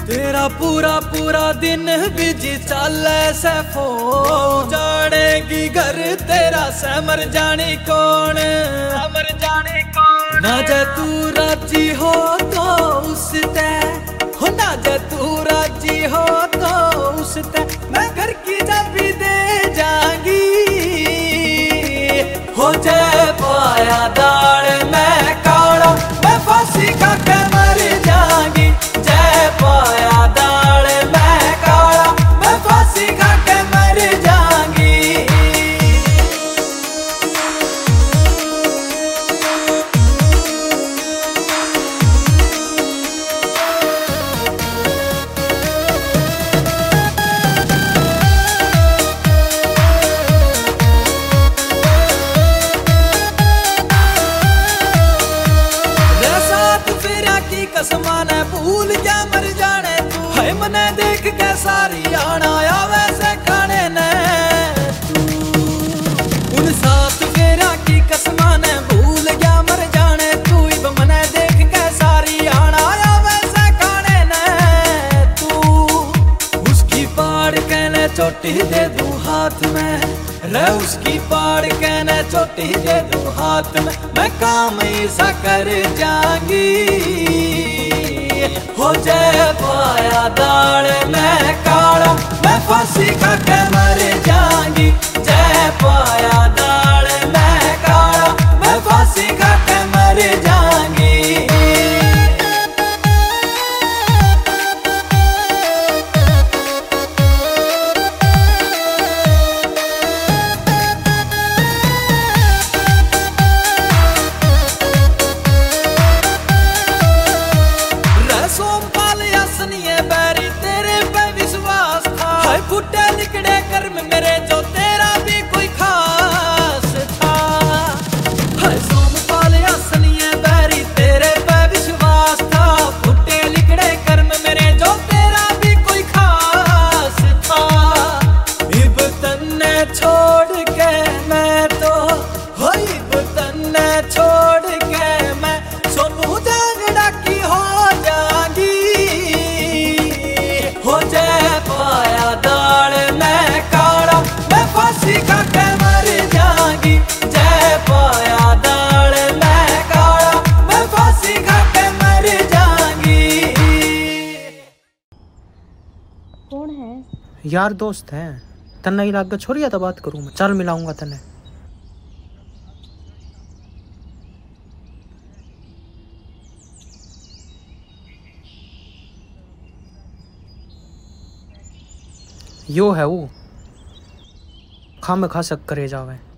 तेरा पूरा पूरा दिन बिजी चाले से फोन, जानेगी घर तेरा से मर जाने कौन, मर जाने कौन। ना जे तू राजी हो तो उसते हो, ना जे तू राजी हो तो उसते मैं घर की चाबी दे जाऊंगी। हो जाए पाया दाल मैं काला, मैं फांसी खा के मर जाऊंगी। जय पाया दाल मैं काला, मैं फांसी खा के मर जाऊंगी। कसमा ने भूल क्या मर जाने तू, है मने देख के सारी आना या वैसे खाने ने तू। उन सात फेरा की कसमा ने भूल क्या मर जाने तू, इब मने देख के सारी आना या वैसे खाने ने तू। उसकी पाड़ कहने चोटी दे दूं हाथ में रे, उसकी पाड़ कहने चोटी दे दूं हाथ में, मैं काम ऐसा कर जाऊंगी। हो जाए पाया दाल मैं काला, मैं फांसी खा के मर जाऊंगी। जय पाया दाल मैं काला, मैं फांसी खा के मर जाऊंगी। फुटे निकड़े कर्म मेरे जो तेरा भी कोई खास था। हाय सोमपाल असनिए बैरी तेरे पे विश्वास था। फुटे निकड़े कर्म मेरे जो तेरा भी कोई खास था। इब तन्ने छोड़ के मैं तो हो, इब तन्ने छोड़ के मैं सोनू जांगड़ा की हो जाऊंगी। हो जाए पाया दाल मैं काला, मैं फांसी खा के मर जाऊंगी। जय पाया दाल मैं काला, मैं फांसी खा के मर जाऊंगी। कौन है? यार दोस्त है। तन्ने इलाके छोड़िया तो बात करूँ मैं, चल मिलाऊंगा तन्ने। यो है वो खाम खा सक करे जावे।